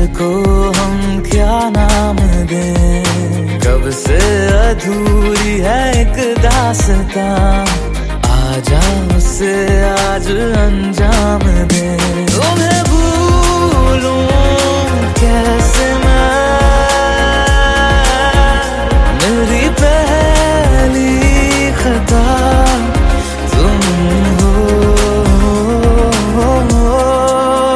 को हम क्या नाम दें, कब से अधूरी है एक दास्तां, आजा उसे आज अंजाम दें।